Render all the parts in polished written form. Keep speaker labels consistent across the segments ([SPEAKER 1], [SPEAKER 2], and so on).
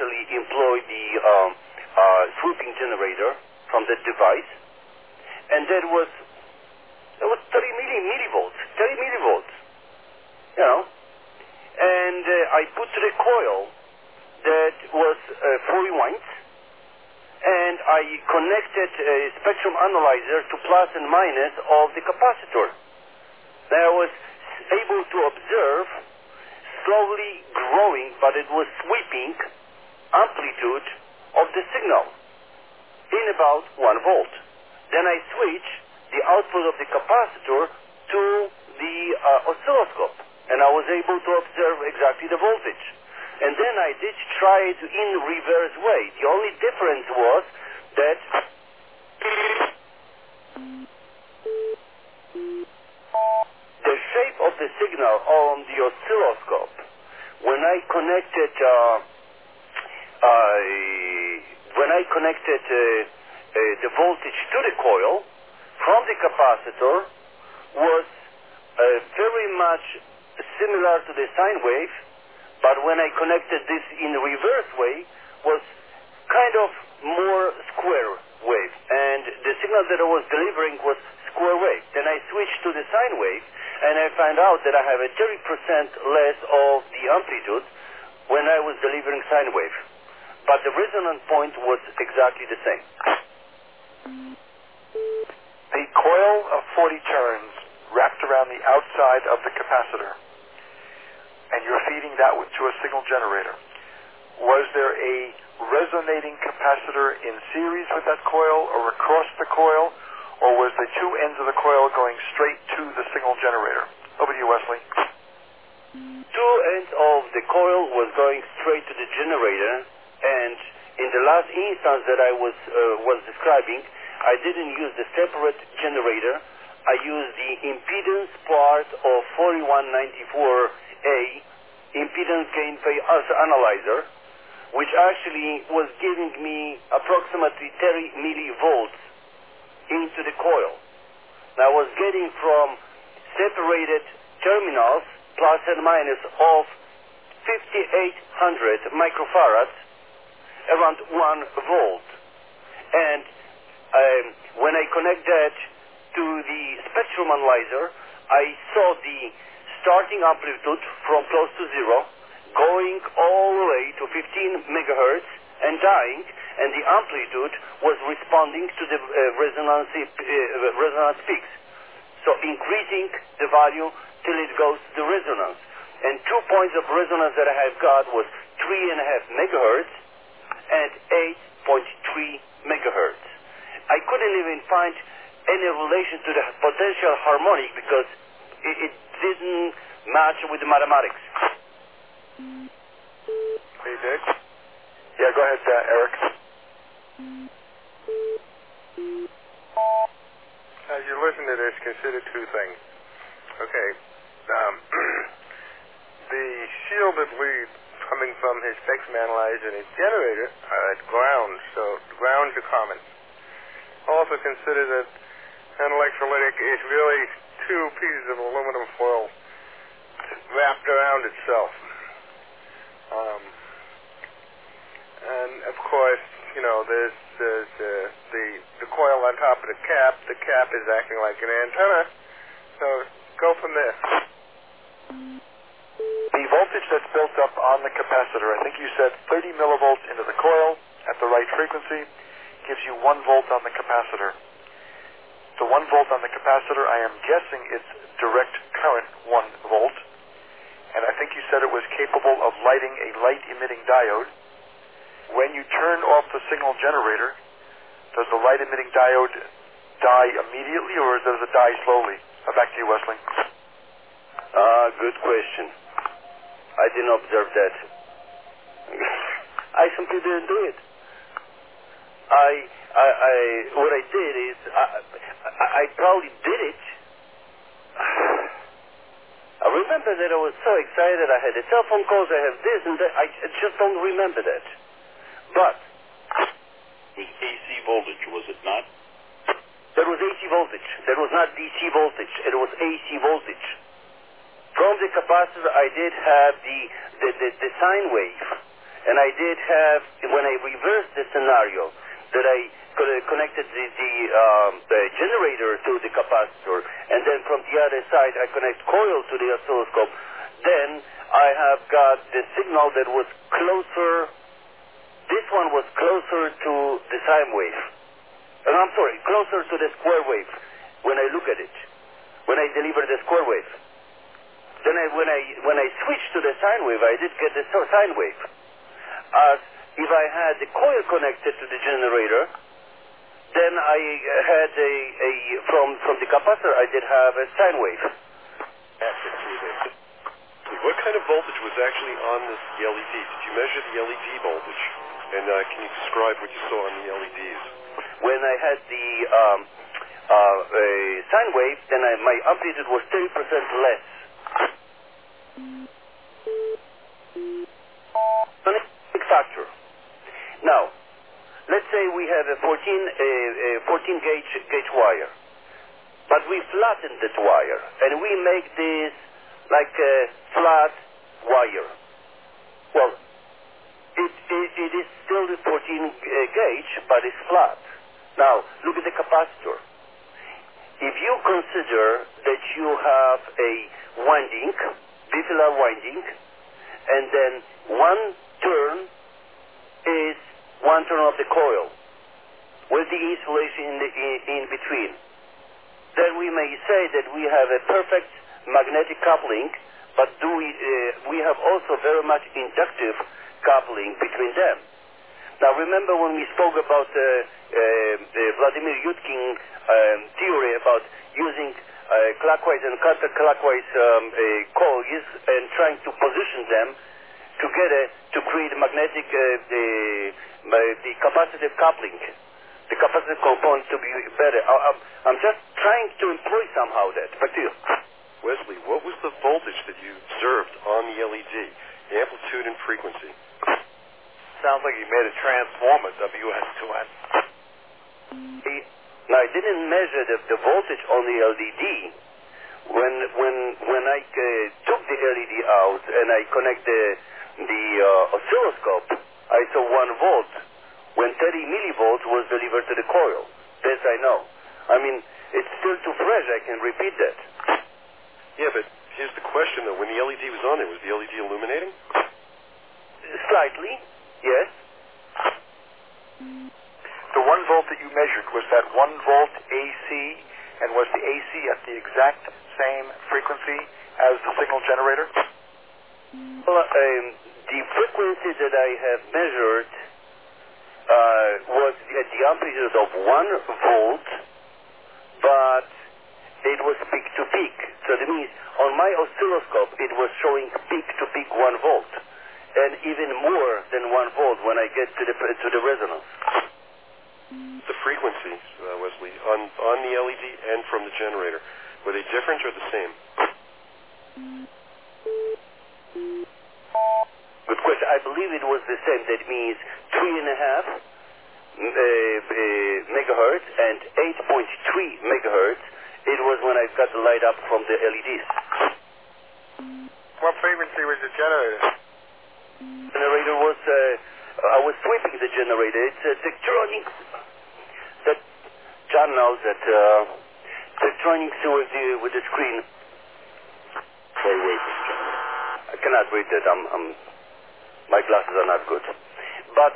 [SPEAKER 1] actually employ the sweeping generator from that device, and that was 30 millivolts, you know. And I put the coil that was 40 winds, and I connected a spectrum analyzer to plus and minus of the capacitor. Then I was able to observe slowly growing, but it was sweeping amplitude of the signal in about 1 volt. Then I switched the output of the capacitor to the oscilloscope, and I was able to observe exactly the voltage. And then I did try it in reverse way. The only difference was that the shape of the signal on the oscilloscope, when I connected the voltage to the coil from the capacitor, was very much similar to the sine wave, but when I connected this in reverse way, was kind of more square wave, and the signal that I was delivering was square wave. Then I switched to the sine wave, and I found out that I have a 30% less of the amplitude when I was delivering sine wave, but the resonance point was exactly the same.
[SPEAKER 2] The coil of 40 turns wrapped around the outside of the capacitor, and you're feeding that to a signal generator. Was there a resonating capacitor in series with that coil or across the coil, or was the two ends of the coil going straight to the signal generator? Over to you, Wesley.
[SPEAKER 1] Two ends of the coil was going straight to the generator, and in the last instance that I was describing, I didn't use the separate generator. I used the impedance part of 4194A impedance gain phase analyzer, which actually was giving me approximately 30 millivolts into the coil. Now I was getting from separated terminals, plus and minus, of 5800 microfarads, around 1 volt. And when I connect that to the spectrum analyzer, I saw the starting amplitude from close to zero, going all the way to 15 megahertz and dying, and the amplitude was responding to the resonance peaks. So increasing the value till it goes to the resonance. And 2 points of resonance that I have got was 3.5 megahertz and 8.3 megahertz. I couldn't even find any relation to the potential harmonic because it didn't match with the mathematics.
[SPEAKER 2] Hey, Dick? Yeah, go ahead, Eric.
[SPEAKER 3] As you listen to this, consider two things. Okay, the shielded lead coming from his spectrum analyzer and his generator are at ground, so ground to common. Also consider that an electrolytic is really two pieces of aluminum foil wrapped around itself. And of course, you know, there's the coil on top of the cap. The cap is acting like an antenna. So go from there.
[SPEAKER 2] The voltage that's built up on the capacitor, I think you said 30 millivolts into the coil at the right frequency, gives you 1 volt on the capacitor. The 1 volt on the capacitor, I am guessing it's direct current 1 volt, and I think you said it was capable of lighting a light-emitting diode. When you turn off the signal generator, does the light-emitting diode die immediately, or does it die slowly? Back to you, Wesley.
[SPEAKER 1] Good question. I didn't observe that. I simply didn't do it. What I did is, I probably did it. I remember that I was so excited. I had the telephone calls, I have this and that. I just don't remember that. But
[SPEAKER 4] it was AC voltage, was it not?
[SPEAKER 1] That was AC voltage. That was not DC voltage. It was AC voltage. From the capacitor, I did have the sine wave, And I did have, when I reversed the scenario, that I connected the generator to the capacitor, and then from the other side I connect coil to the oscilloscope, then I have got the signal that was closer. This one was closer to the sine wave. I'm sorry, closer to the square wave when I look at it, when I deliver the square wave. Then when I switched to the sine wave, I did get the sine wave. As if I had the coil connected to the generator, then I had from the capacitor, I did have a sine wave.
[SPEAKER 5] What kind of voltage was actually on this LED? Did you measure the LED voltage? And can you describe what you saw on the LEDs?
[SPEAKER 1] When I had the sine wave, then my amplitude was 30% less. Big factor. Now, let's say we have a 14 gauge wire, but we flatten that wire, and we make this like a flat wire. Well, it is still the 14 gauge, but it's flat. Now, look at the capacitor. If you consider that you have a winding, bifilar winding, and then one turn is one turn of the coil with the insulation in between, then we may say that we have a perfect magnetic coupling, but we have also very much inductive coupling between them. Now remember when we spoke about Vladimir Yudkin theory about using clockwise and counterclockwise coils and trying to position them together to create magnetic the capacitive coupling, the capacitive component to be better. I'm just trying to employ somehow that. Back to you.
[SPEAKER 5] Wesley, what was the voltage that you observed on the LED? Amplitude and frequency.
[SPEAKER 2] Sounds like you made a transformer, WS to N.
[SPEAKER 1] Now I didn't measure the voltage on the LED. When I took the LED out and I connect the oscilloscope, I saw 1 volt when 30 millivolts was delivered to the coil. This I know. I mean, it's still too fresh. I can repeat that.
[SPEAKER 5] Yeah, but here's the question though. When the LED was on there, was the LED illuminating?
[SPEAKER 1] Slightly, yes.
[SPEAKER 2] The 1 volt that you measured, was that 1 volt AC, and was the AC at the exact same frequency as the signal generator?
[SPEAKER 1] Well, the frequency that I have measured was at the amplitude of 1 volt, but it was peak to peak. So that means on my oscilloscope it was showing peak to peak 1 volt, and even more than 1 volt when I get to the resonance.
[SPEAKER 5] The frequencies, Wesley, on the LED and from the generator, were they different or the same?
[SPEAKER 1] Good question. I believe it was the same. That means 3.5 megahertz and 8.3 megahertz. It was when I got the light up from the LEDs.
[SPEAKER 3] What frequency was the generator?
[SPEAKER 1] Generator was, I was sweeping the generator. It's Tektronix. That John knows that Tektronix with the screen.
[SPEAKER 4] Troy Wafers generator.
[SPEAKER 1] I cannot read that. My glasses are not good. But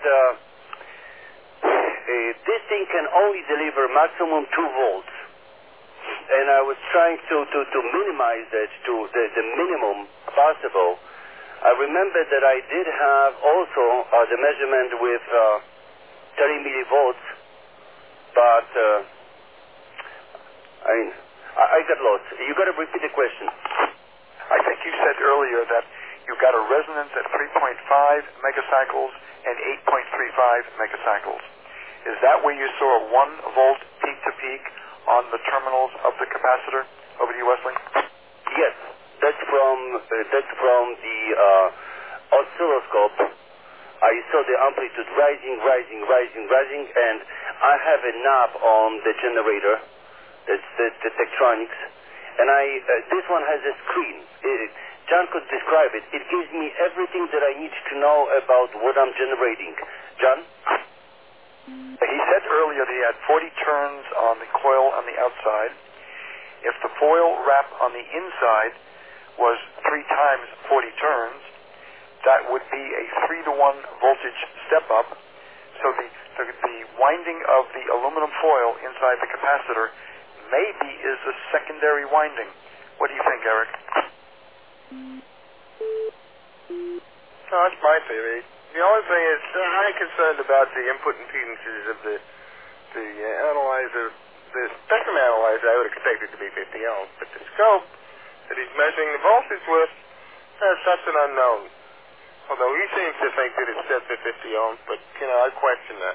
[SPEAKER 1] this thing can only deliver maximum 2 volts. And I was trying to minimize that to the minimum possible. I remember that I did have also the measurement with 30 millivolts, but I got lost. You got to repeat the question.
[SPEAKER 2] I think you said earlier that you got a resonance at 3.5 megacycles and 8.35 megacycles. Is that where you saw a 1 volt peak to peak on the terminals of the capacitor? Over to you, Wesley.
[SPEAKER 1] Yes, that's from the oscilloscope. I saw the amplitude rising, and I have a knob on the generator. That's the Tektronix, and this one has a screen. John could describe it. It gives me everything that I need to know about what I'm generating. John?
[SPEAKER 2] He said earlier that he had 40 turns on the coil on the outside. If the foil wrap on the inside was 3 times 40 turns, that would be a 3-to-1 voltage step up. So the winding of the aluminum foil inside the capacitor maybe is a secondary winding. What do you think, Eric?
[SPEAKER 3] No, that's my theory. The only thing is, I'm concerned about the input impedances of the analyzer. The spectrum analyzer, I would expect it to be 50 ohms, but the scope that he's measuring the voltage with, that's an unknown. Although he seems to think that it's set to 50 ohms, but, I question that.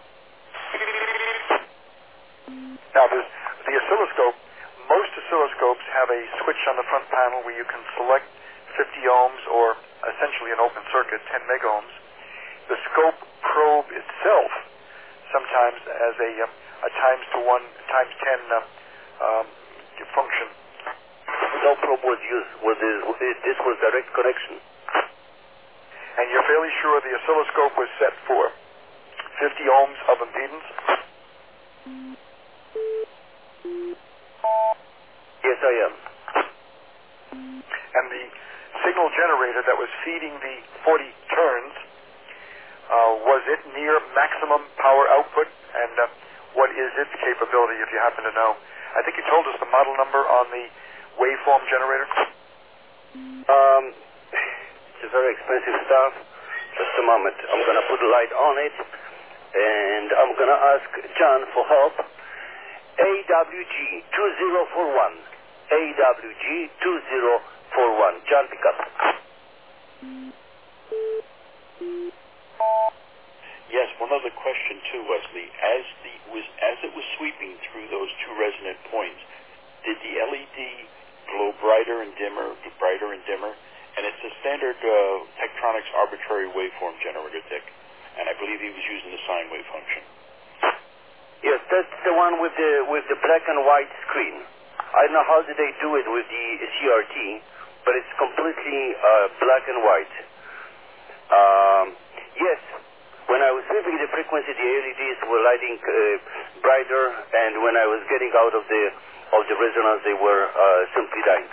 [SPEAKER 2] Now, the oscilloscope, most oscilloscopes have a switch on the front panel where you can select 50 ohms or essentially an open circuit, 10 megohms. The scope probe itself sometimes has a times to 1, times 10 function.
[SPEAKER 1] No probe was used. This was direct connection.
[SPEAKER 2] And you're fairly sure the oscilloscope was set for 50 ohms of impedance?
[SPEAKER 1] Yes, I am.
[SPEAKER 2] And the signal generator that was feeding the 40 turns, was it near maximum power output? And what is its capability, if you happen to know? I think you told us the model number on the waveform generator.
[SPEAKER 1] It's very expensive stuff. Just a moment. I'm going to put a light on it, and I'm going to ask John for help. AWG 2041. AWG 2041. John, pick up.
[SPEAKER 4] Yes, one other question too, Wesley. As it was sweeping through those 2 resonant points, did the LED glow brighter and dimmer? And it's a standard Tektronix arbitrary waveform generator, Dick. And I believe he was using the sine wave function.
[SPEAKER 1] Yes, that's the one with the black and white screen. I don't know how did they do it with the CRT, but it's completely black and white. Yes, when I was sweeping the frequency, the LEDs were lighting brighter, and when I was getting out of the resonance, they were simply dying.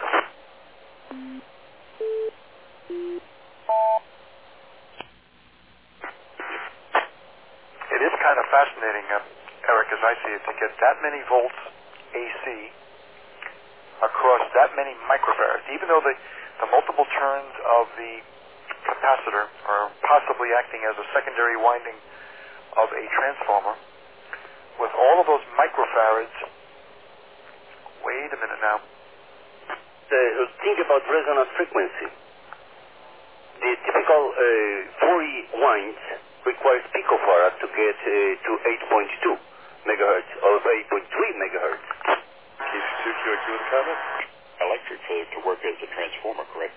[SPEAKER 2] It is kind of fascinating, Eric, as I see it, to get that many volts AC across that many microfarads, even though the multiple turns of the capacitor are possibly acting as a secondary winding of a transformer. With all of those microfarads, wait a minute now.
[SPEAKER 1] Think about resonance frequency. The typical 40 winds requires picofarad to get to 8.2 megahertz or 8.3 megahertz.
[SPEAKER 5] KC2 QIQ with a comment?
[SPEAKER 4] Electric for it to work as a transformer, correct?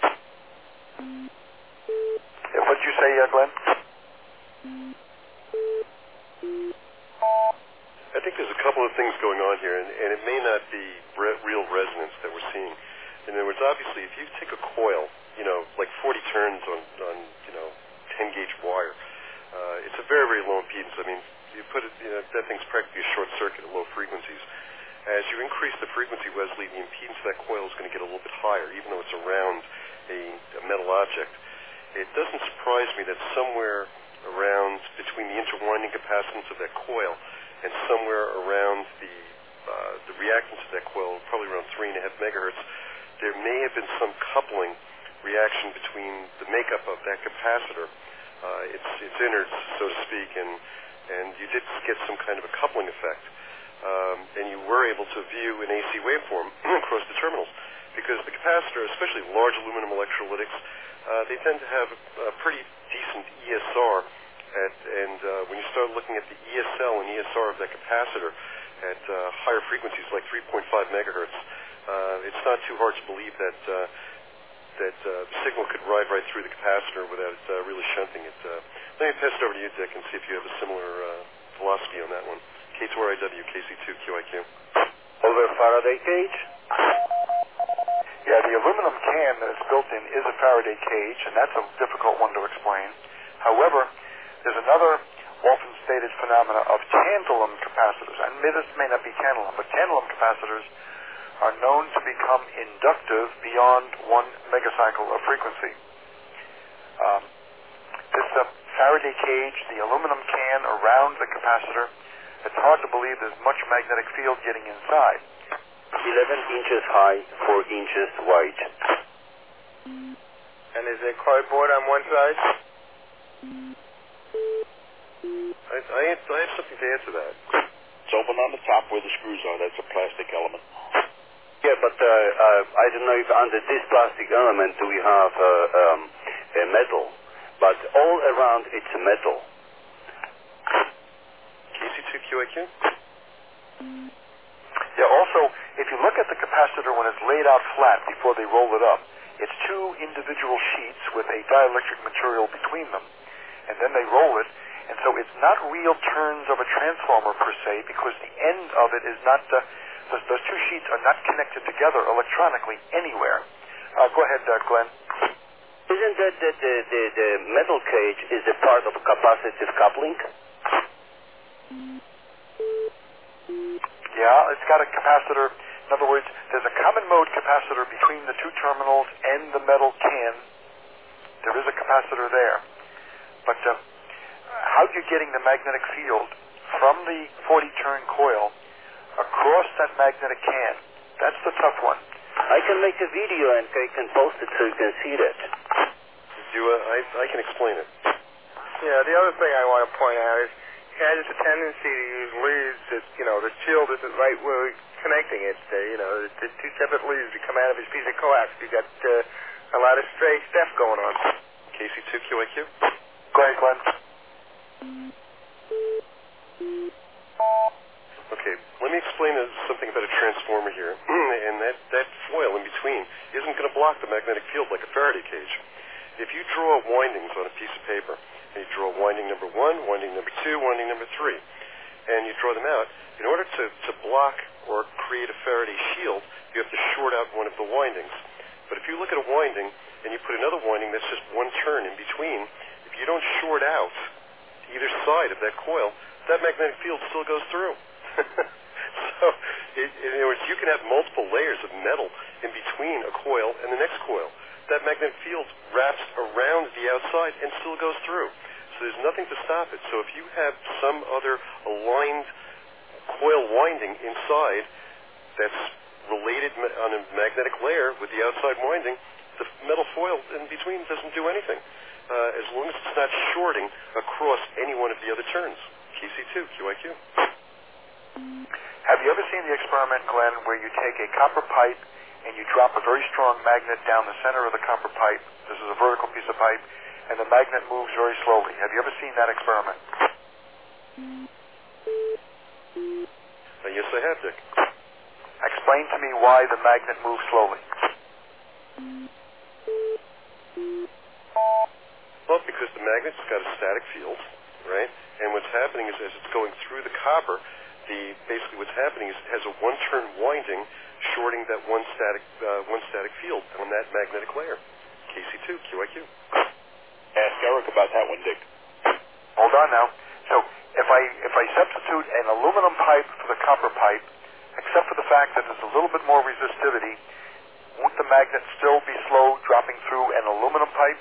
[SPEAKER 2] What did you say, Glenn?
[SPEAKER 5] I think there's a couple of things going on here, and it may not be real resonance that we're seeing. In other words, obviously, if you take a coil, like 40 turns on 10-gauge wire, it's a very, very low impedance. I mean, you put it, that thing's practically a short circuit at low frequencies. As you increase the frequency, Wesley, the impedance of that coil is going to get a little bit higher, even though it's around a metal object. It doesn't surprise me that somewhere around between the interwinding capacitance of that coil and somewhere around the reactance of that coil, probably around 3.5 megahertz, there may have been some coupling reaction between the makeup of that capacitor, its innards, so to speak, and you did get some kind of a coupling effect. And you were able to view an AC waveform across the terminals, because the capacitor, especially large aluminum electrolytics, they tend to have a pretty decent ESR, and when you start looking at the ESL and ESR of that capacitor at higher frequencies like 3.5 megahertz, it's not too hard to believe that the signal could ride right through the capacitor without really shunting it. Let me pass it over to you, Dick, and see if you have a similar philosophy on that one. K2RIW, KC2 QIQ.
[SPEAKER 1] Over Faraday cage.
[SPEAKER 2] Yeah, the aluminum can that it's built in is a Faraday cage, and that's a difficult one to explain. However, there's another often stated phenomena of tantalum capacitors. And this may not be tantalum, but tantalum capacitors are known to become inductive beyond 1 megacycle of frequency. This Faraday cage, the aluminum can around the capacitor, it's hard to believe there's much magnetic field getting inside.
[SPEAKER 1] 11 inches high, 4 inches wide.
[SPEAKER 3] And is there cardboard on one side?
[SPEAKER 5] I have something to add to that.
[SPEAKER 4] It's open on the top where the screws are. That's a plastic element.
[SPEAKER 1] Yeah, but I don't know if under this plastic element do we have a metal, but all around it's metal.
[SPEAKER 5] KC2QIQ?
[SPEAKER 2] Yeah, also, if you look at the capacitor when it's laid out flat before they roll it up, it's 2 individual sheets with a dielectric material between them, and then they roll it, and so it's not real turns of a transformer per se, because the end of it is not, those 2 sheets are not connected together electronically anywhere. Go ahead, Glenn.
[SPEAKER 1] Isn't that the metal cage is a part of capacitive coupling?
[SPEAKER 2] Yeah, it's got a capacitor. In other words, there's a common mode capacitor between the 2 terminals and the metal can. There is a capacitor there. But how you're getting the magnetic field from the 40-turn coil across that magnetic can, that's the tough one.
[SPEAKER 1] I can make a video and I can post it so you can see that.
[SPEAKER 5] I can explain it.
[SPEAKER 3] Yeah, the other thing I want to point out is he has a tendency to use leads that, the shield isn't right where we're connecting it. The 2 separate leads that come out of his piece of coax. You got a lot of stray stuff going on.
[SPEAKER 5] KC2QIQ?
[SPEAKER 2] Go ahead, Glenn.
[SPEAKER 5] Okay, let me explain something about a transformer here. And that foil in between isn't going to block the magnetic field like a Faraday cage. If you draw windings on a piece of paper, and you draw winding number 1, winding number 2, winding number 3, and you draw them out, in order to block or create a Faraday shield, you have to short out one of the windings. But if you look at a winding, and you put another winding that's just 1 turn in between, if you don't short out either side of that coil, that magnetic field still goes through. So, in other words, you can have multiple layers of metal in between a coil and the next coil. That magnetic field wraps around the outside and still goes through. So there's nothing to stop it. So if you have some other aligned coil winding inside that's related on a magnetic layer with the outside winding, the metal foil in between doesn't do anything, as long as it's not shorting across any one of the other turns. KC2, QIQ.
[SPEAKER 2] Have you ever seen the experiment, Glenn, where you take a copper pipe and you drop a very strong magnet down the center of the copper pipe? This is a vertical piece of pipe, and the magnet moves very slowly. Have you ever seen that experiment?
[SPEAKER 5] Yes, I have, Dick.
[SPEAKER 2] Explain to me why the magnet moves slowly.
[SPEAKER 5] Well, because the magnet's got a static field, right? And what's happening is as it's going through the copper, basically what's happening is it has a 1-turn winding shorting that one static field on that magnetic layer. KC2, QIQ.
[SPEAKER 4] Ask Eric about that one, Dick.
[SPEAKER 2] Hold on now. So if I substitute an aluminum pipe for the copper pipe, except for the fact that there's a little bit more resistivity, won't the magnet still be slow dropping through an aluminum pipe?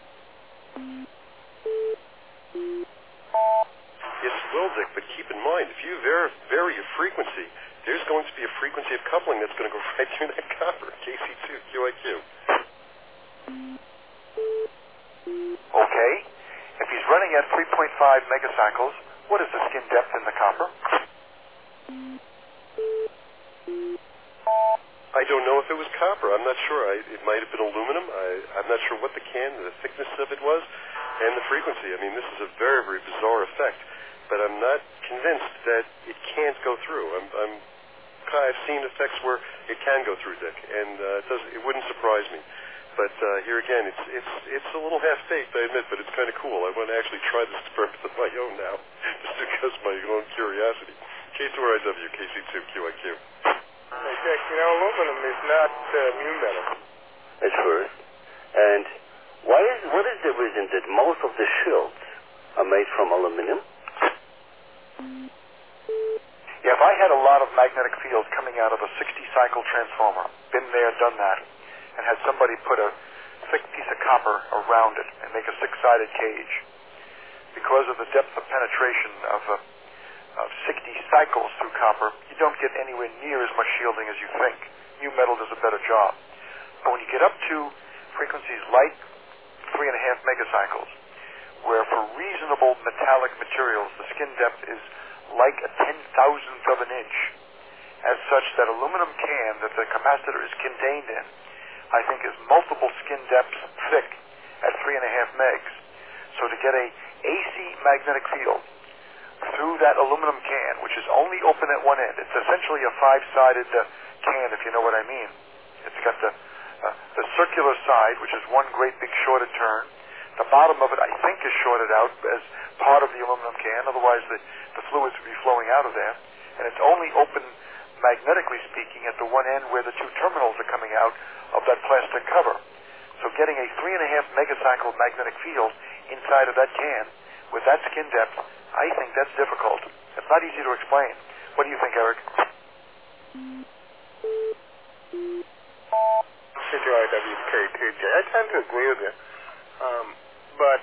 [SPEAKER 5] Yes, it will, Dick, but keep in mind, if you vary your frequency, there's going to be a frequency of coupling that's going to go right through that copper. KC2, QIQ.
[SPEAKER 2] Okay. If he's running at 3.5 megacycles, what is the skin depth in the copper?
[SPEAKER 5] I don't know if it was copper. I'm not sure. It might have been aluminum. I'm not sure what the thickness of it was, and the frequency. I mean, this is a very, very bizarre effect, but I'm not convinced that it can't go through. I've seen effects where it can go through, Dick, and it wouldn't surprise me. But here again, it's a little half-baked, I admit, but it's kind of cool. I want to actually try this experiment of my own now, just because of my own curiosity. K2RIW, KC2, QIQ.
[SPEAKER 3] Hey, Dick, aluminum is not mu metal.
[SPEAKER 1] At first. And what is the reason that most of the shields are made from aluminum?
[SPEAKER 2] Yeah, if I had a lot of magnetic field coming out of a 60-cycle transformer, been there, done that, and had somebody put a thick piece of copper around it and make a 6-sided cage, because of the depth of penetration of 60 cycles through copper, you don't get anywhere near as much shielding as you think. New metal does a better job. But when you get up to frequencies like 3.5 megacycles, where for reasonable metallic materials the skin depth is like a 10,000th of an inch, as such that aluminum can that the capacitor is contained in, I think is multiple skin depths thick at 3.5 megs. So to get a AC magnetic field through that aluminum can, which is only open at one end, it's essentially a 5-sided can, if you know what I mean. It's got the circular side, which is one great big shorted turn. The bottom of it, I think, is shorted out as part of the aluminum can. Otherwise, the fluids would be flowing out of there. And it's only open, magnetically speaking, at the one end where the two terminals are coming out of that plastic cover. So getting a 3.5 megacycle magnetic field inside of that can with that skin depth, I think that's difficult. It's not easy to explain. What do you think, Eric?
[SPEAKER 3] WKTJ. I tend to agree with you. But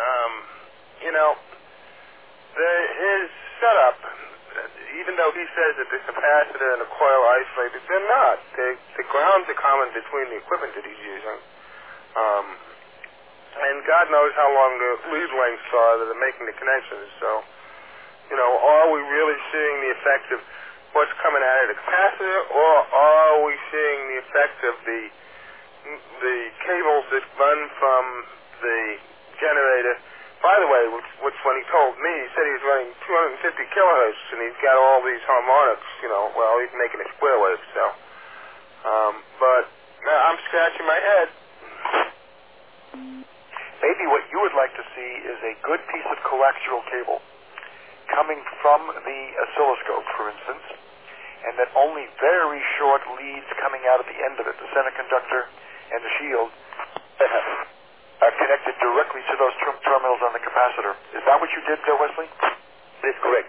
[SPEAKER 3] his setup, even though he says that the capacitor and the coil are isolated, they're not. The grounds are common between the equipment that he's using. And God knows how long the lead lengths are that are making the connections. So, are we really seeing the effect of what's coming out of the capacitor, or are we seeing the effect of the cables that run from the generator? By the way, which when he told me, he said he was running 250 kilohertz, and he's got all these harmonics, he's making a square wave, so. But I'm scratching my head.
[SPEAKER 2] Maybe what you would like to see is a good piece of coaxial cable coming from the oscilloscope, for instance, and that only very short leads coming out at the end of it, the center conductor and the shield, are connected directly to those terminals on the capacitor. Is that what you did, Wesley?
[SPEAKER 1] That is correct.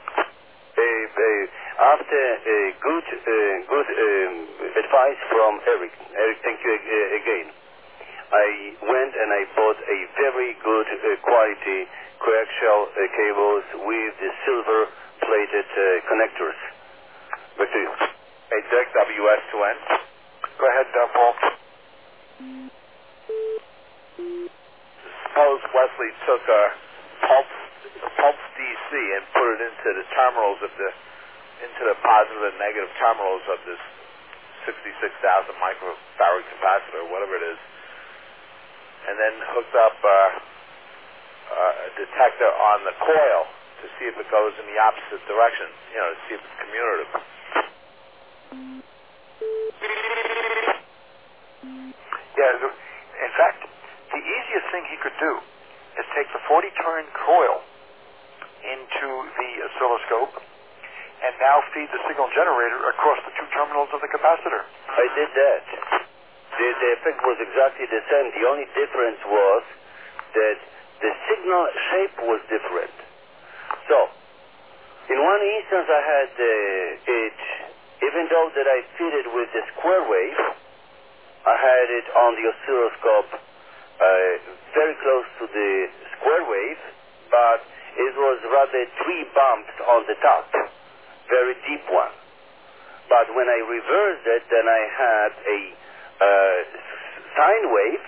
[SPEAKER 1] After good advice from Eric, thank you again. I went and I bought a very good quality coaxial cables with the silver-plated connectors. Back to you.
[SPEAKER 6] Hey, Dick, WS2N.
[SPEAKER 2] Go ahead, Paul.
[SPEAKER 6] Suppose Wesley took a pulse DC and put it into the terminals of into the positive and negative terminals of this 66,000 microfarad capacitor, whatever it is, and then hooked up a detector on the coil to see if it goes in the opposite direction, to see if it's commutative.
[SPEAKER 2] Yeah, in fact, the easiest thing he could do is take the 40-turn coil into the oscilloscope and now feed the signal generator across the two terminals of the capacitor.
[SPEAKER 1] I did that. The effect was exactly the same. The only difference was that the signal shape was different. So, in one instance I had it, even though that I fed it with the square wave, I had it on the oscilloscope very close to the square wave, but it was rather 3 bumps on the top, very deep one. But when I reversed it, then I had a sine wave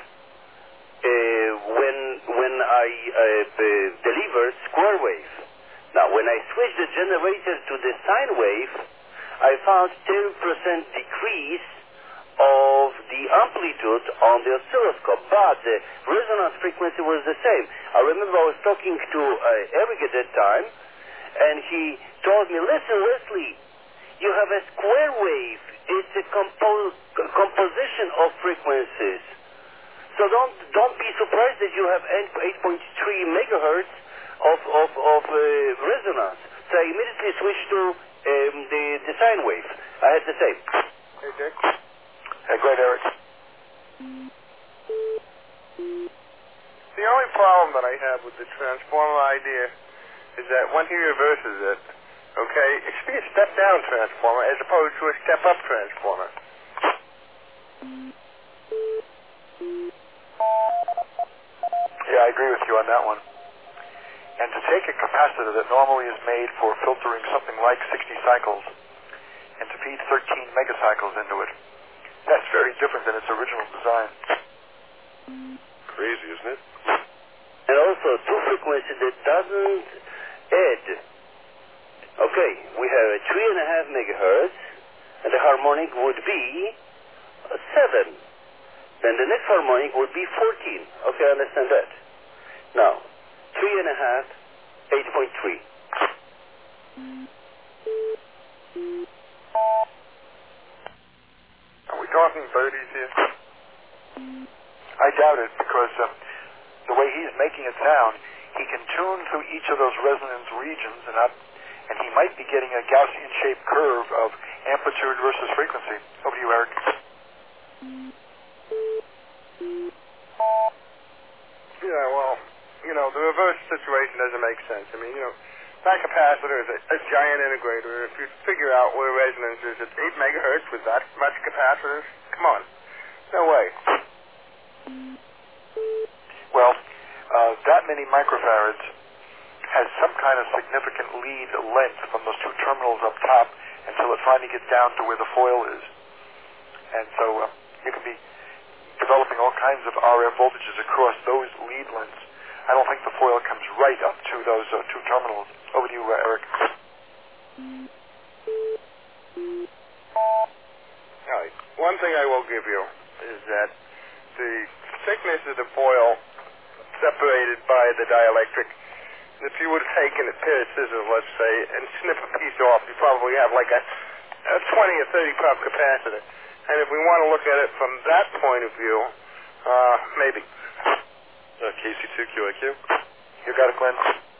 [SPEAKER 1] when I delivered square wave. Now, when I switched the generator to the sine wave, I found 10% decrease of the amplitude on the oscilloscope, but the resonance frequency was the same. I remember I was talking to Eric at that time, and he told me, listen, Wesley, you have a square wave. It's a composition of frequencies. So don't be surprised that you have 8.3 megahertz of resonance. So I immediately switched to the sine wave. I had the same.
[SPEAKER 3] Hey, Dick.
[SPEAKER 2] Hey, go ahead, Eric.
[SPEAKER 3] The only problem that I have with the transformer idea is that when he reverses it, okay, it should be a step-down transformer as opposed to a step-up transformer.
[SPEAKER 2] Yeah, I agree with you on that one. And to take a capacitor that normally is made for filtering something like 60 cycles and to feed 13 megacycles into it, that's very different than its original design.
[SPEAKER 5] Crazy, isn't it?
[SPEAKER 1] And also, two frequencies that doesn't add. Okay, we have a 3.5 megahertz, and the harmonic would be 7. Then the next harmonic would be 14. Okay, I understand that. Now, 3.5, 8.3.
[SPEAKER 3] Are we talking 30s here?
[SPEAKER 2] I doubt it because the way he's making it sound, he can tune through each of those resonance regions and he might be getting a Gaussian-shaped curve of amplitude versus frequency. Over to you, Eric.
[SPEAKER 3] Yeah, well, the reverse situation doesn't make sense. I mean, that capacitor is a giant integrator. If you figure out where resonance is at 8 megahertz with that much capacitors, come on. No way.
[SPEAKER 2] Well, that many microfarads has some kind of significant lead length from those two terminals up top until it finally gets down to where the foil is. And so you can be developing all kinds of RF voltages across those lead lengths. I don't think the foil comes right up to those two terminals. Over to you, Eric.
[SPEAKER 3] All right. One thing I will give you is that the thickness of the foil separated by the dielectric, if you would have taken a pair of scissors, let's say, and snip a piece off, you probably have like a 20 or 30 pop capacitor. And if we want to look at it from that point of view, maybe.
[SPEAKER 5] KC2 QIQ.
[SPEAKER 2] You got it, Glenn.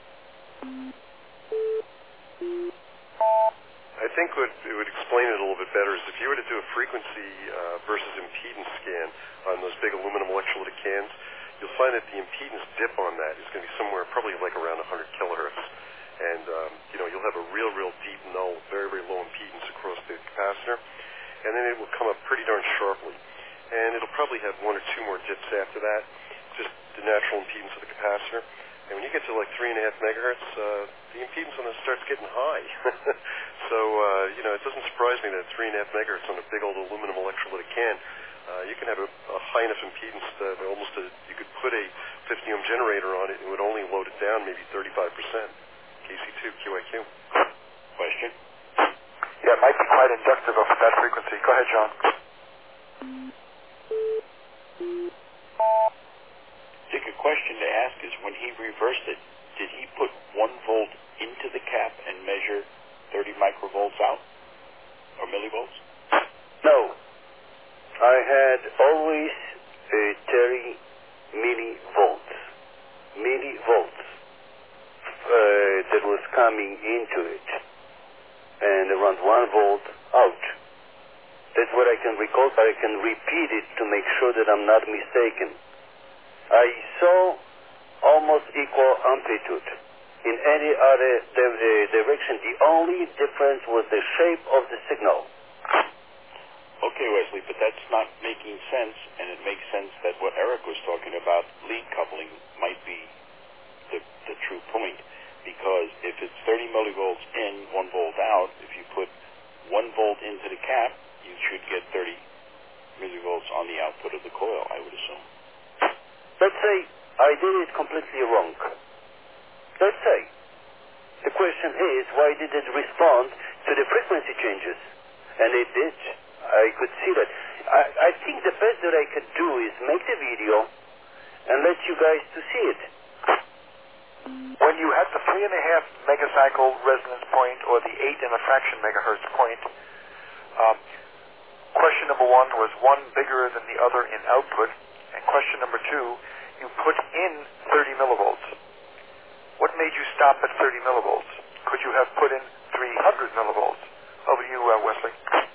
[SPEAKER 5] I think what it would explain it a little bit better is if you were to do a frequency versus impedance scan on those big aluminum electrolytic cans, you'll find that the impedance dip on that is going to be somewhere probably like around 100 kilohertz. And, you'll have a real deep null, very, very low impedance across the capacitor. And then it will come up pretty darn sharply. And it'll probably have one or two more dips after that, just the natural impedance of the capacitor. And when you get to like 3.5 megahertz, the impedance on it starts getting high. So, it doesn't surprise me that 3.5 megahertz on a big old aluminum electrolytic can, you can have a high enough impedance that you could put a 50 ohm generator on it and it would only load it down maybe 35%. KC2 QIQ.
[SPEAKER 4] Question?
[SPEAKER 2] Yeah, it might be quite inductive of that frequency. Go ahead, John.
[SPEAKER 4] Dick, a question to ask is when he reversed it, did he put 1 volt into the cap and measure 30 microvolts out? Or millivolts?
[SPEAKER 1] No. I had always 30 millivolts. That was coming into it. And around 1 volt out. That's what I can recall. I can repeat it to make sure that I'm not mistaken. I saw almost equal amplitude in any other direction. The only difference was the shape of the signal.
[SPEAKER 4] Okay, Wesley, but that's not making sense, and it makes sense that what Eric was talking about, lead coupling, might be the true point. Because if it's 30 millivolts in, 1 volt out, if you put 1 volt into the cap, you should get 30 millivolts on the output of the coil, I would assume.
[SPEAKER 1] Let's say I did it completely wrong. Let's say. The question is, why did it respond to the frequency changes? And it did. I could see that. I think the best that I could do is make the video and let you guys to see it.
[SPEAKER 2] When you had the 3.5 megacycle resonance point or the 8 and a fraction megahertz point, question number 1 was one bigger than the other in output, and question number 2, you put in 30 millivolts. What made you stop at 30 millivolts? Could you have put in 300 millivolts, Over to you, Wesley.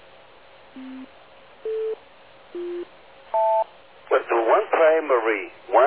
[SPEAKER 1] Well, the one primary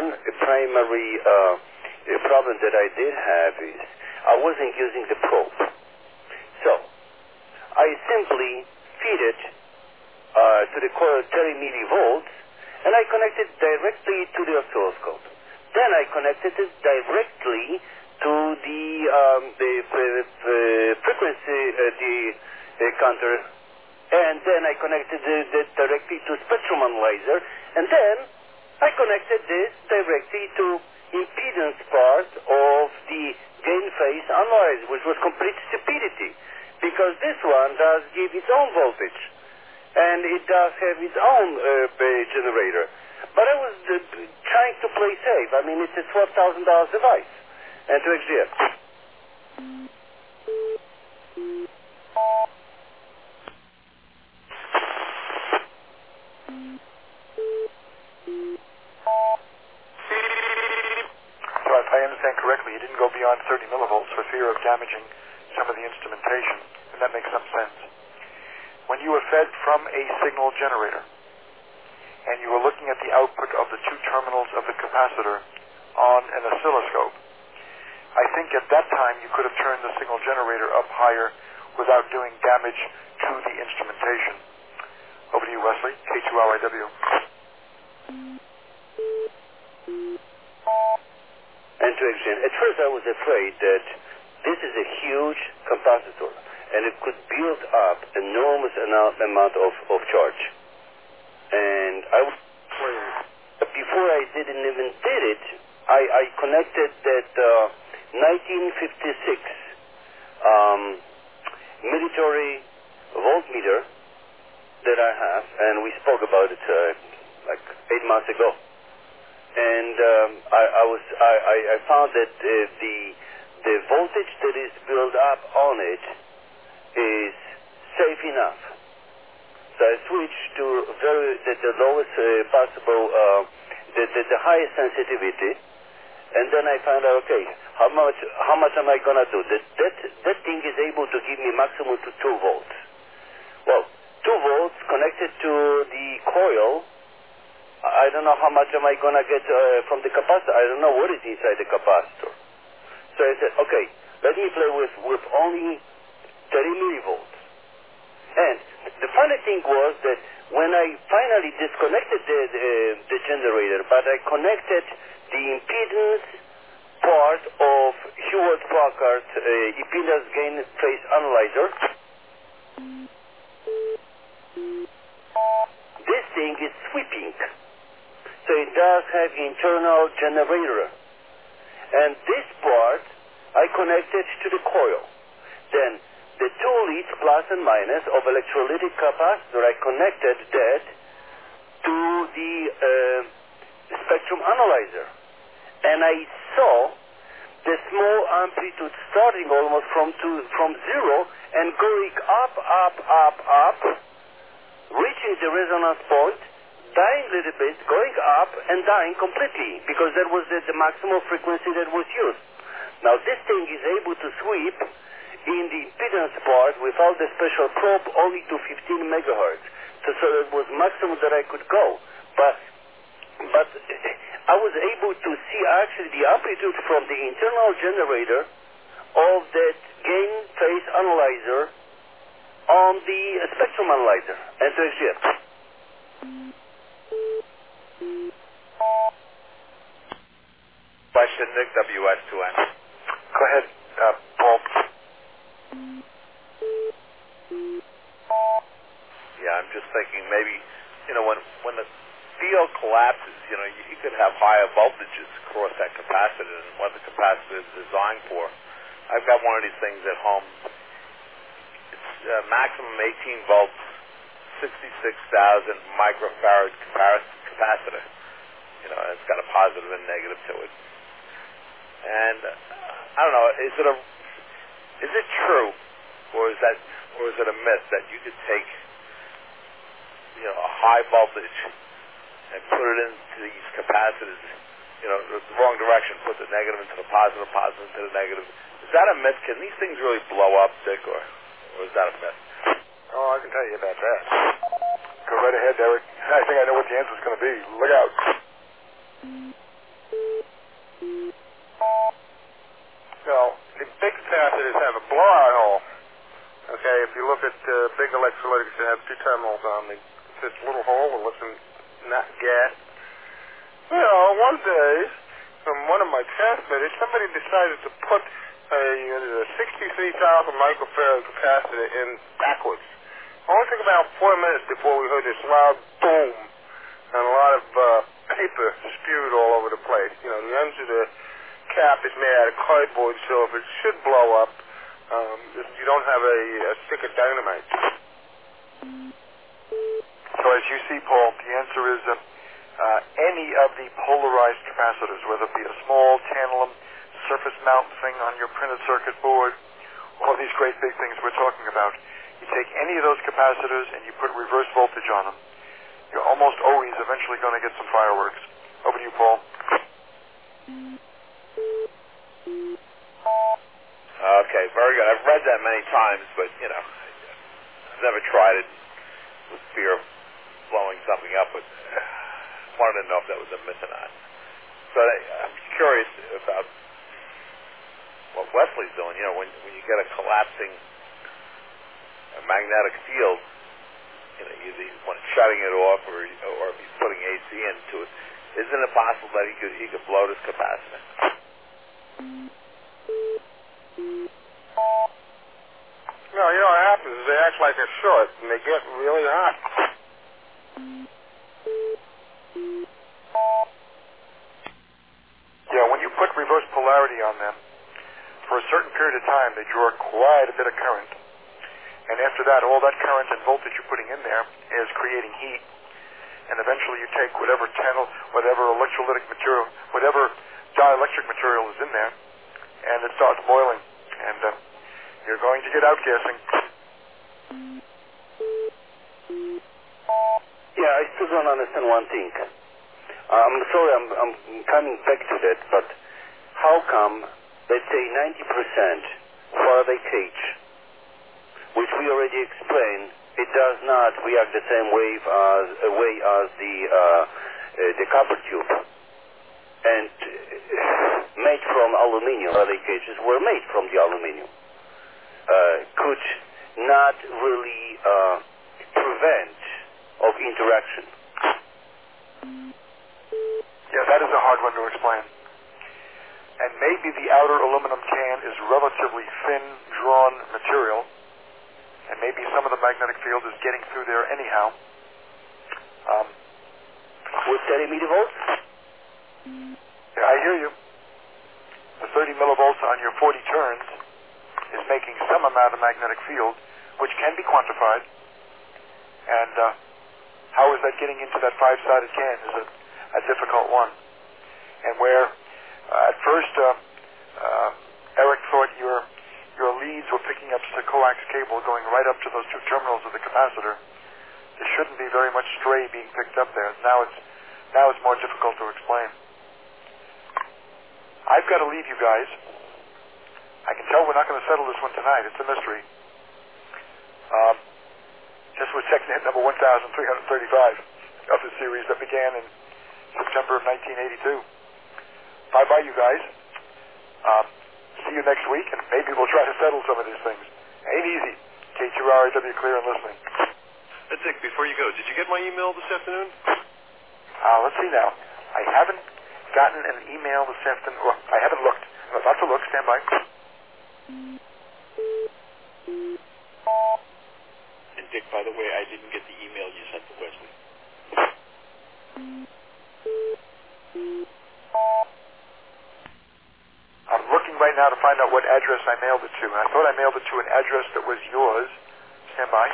[SPEAKER 1] problem that I did have is I wasn't using the probe. So I simply feed it to the coil 30 millivolts, and I connected directly to the oscilloscope. Then I connected it directly to the frequency the counter, and then I connected it directly to spectrum analyzer, and then I connected this directly to impedance part of the gain phase analyzer, which was complete stupidity, because this one does give its own voltage, and it does have its own generator. But I was trying to play safe. I mean, it's a $12,000 device, and to XGF.
[SPEAKER 2] So if I understand correctly, you didn't go beyond 30 millivolts for fear of damaging some of the instrumentation, and that makes some sense. When you were fed from a signal generator, and you were looking at the output of the two terminals of the capacitor on an oscilloscope, I think at that time you could have turned the signal generator up higher without doing damage to the instrumentation. Over to you, Wesley, K2LIW.
[SPEAKER 1] And to extend, at first I was afraid that this is a huge capacitor, and it could build up enormous amount of charge. And before I didn't even did it, I connected that 1956 military voltmeter that I have, and we spoke about it like 8 months ago. And I found that the voltage that is built up on it is safe enough. So I switched to the lowest possible, the highest sensitivity, and then I found out, okay, how much am I gonna do? That thing is able to give me maximum to 2 volts. Well, 2 volts connected to the coil. I don't know how much am I gonna get from the capacitor. I don't know what is inside the capacitor. So I said, okay, let me play with only 30 millivolts. And the funny thing was that when I finally disconnected the generator, but I connected the impedance part of Hewlett-Packard impedance gain phase analyzer, this thing is sweeping. So it does have internal generator. And this part I connected to the coil. Then the 2 leads plus and minus of electrolytic capacitor, I connected that to the spectrum analyzer. And I saw the small amplitude starting almost from 0 and going up, reaching the resonance point, dying a little bit, going up and dying completely, because that was the maximum frequency that was used. Now this thing is able to sweep in the impedance part without the special probe only to 15 megahertz. So that was maximum that I could go. But I was able to see actually the amplitude from the internal generator of that gain phase analyzer on the spectrum analyzer and to XGF.
[SPEAKER 6] Question, Nick, WS2N.
[SPEAKER 2] Go ahead, Paul.
[SPEAKER 6] Yeah, I'm just thinking maybe, when the field collapses, you could have higher voltages across that capacitor than what the capacitor is designed for. I've got one of these things at home. It's maximum 18 volts, 66,000 microfarad capacitor. It's got a positive and negative to it. And I don't know, is it true, or is it a myth that you could take a high voltage and put it into these capacitors, the wrong direction, put the negative into the positive into the negative? Is that a myth? Can these things really blow up, Dick, or is that a myth?
[SPEAKER 3] Oh, I can tell you about that.
[SPEAKER 2] Go right ahead, Eric. I think I know what the answer's going to be. Look out.
[SPEAKER 3] Now, the big capacitors have a blowout hole. Okay, if you look at big electrolytics that have two terminals on this little hole that lets them not gas. Well, one day, from one of my transmitters, somebody decided to put a 63,000 microfarad capacitor in backwards. Only took about 4 minutes before we heard this loud boom and a lot of paper spewed all over the place. You know, the ends of the cap is made out of cardboard, so if it should blow up, you don't have a stick of dynamite.
[SPEAKER 2] So as you see, Paul, the answer is any of the polarized capacitors, whether it be a small tantalum surface mount thing on your printed circuit board, or these great big things we're talking about. You take any of those capacitors and you put reverse voltage on them, you're almost always eventually going to get some fireworks. Over to you, Paul.
[SPEAKER 6] Okay, very good. I've read that many times, but, you know, I've never tried it with fear of blowing something up, but wanted to know if that was a myth or not. So I'm curious about what Wesley's doing. You know, when you get a collapsing magnetic field, you know, either when shutting it off or if he's putting AC into it, isn't it possible that he could blow this capacitor?
[SPEAKER 3] No, you know what happens is they act like a short and they get really hot.
[SPEAKER 2] Yeah, when you put reverse polarity on them, for a certain period of time, they draw quite a bit of current. And after that, all that current and voltage you're putting in there is creating heat. And eventually you take whatever whatever electrolytic material, whatever dielectric material is in there, and it starts boiling. And you're going to get outgassing.
[SPEAKER 1] Yeah, I still don't understand one thing. I'm sorry I'm coming back to that, but how come, let's say 90% Faraday cage, which we already explained, it does not react the same way as the copper tube, and made from aluminium. Faraday cages were made from the aluminium. Could not really prevent of interaction.
[SPEAKER 2] Yeah, that is a hard one to explain. And maybe the outer aluminum can is relatively thin, drawn material, and maybe some of the magnetic field is getting through there anyhow.
[SPEAKER 1] With 30 millivolts?
[SPEAKER 2] Yeah, I hear you. The 30 millivolts on your 40 turns is making some amount of magnetic field, which can be quantified. And how is that getting into that five-sided can is a difficult one. And where at first Eric thought your leads were picking up the coax cable going right up to those two terminals of the capacitor, there shouldn't be very much stray being picked up there. Now it's more difficult to explain. I've got to leave you guys. I can tell we're not going to settle this one tonight. It's a mystery. This was TechNet number 1335 of the series that began in September of 1982. Bye-bye, you guys. See you next week, and maybe we'll try to settle some of these things. Ain't easy. K2RIW clear and listening.
[SPEAKER 5] Dick, before you go, did you get my email this afternoon?
[SPEAKER 2] Let's see now. I haven't gotten an email this afternoon. Well, I haven't looked. I'm about to look. Stand by.
[SPEAKER 4] And Dick, by the way, I didn't get the email you sent to Wesley.
[SPEAKER 2] I'm looking right now to find out what address I mailed it to. I thought I mailed it to an address that was yours. Stand by.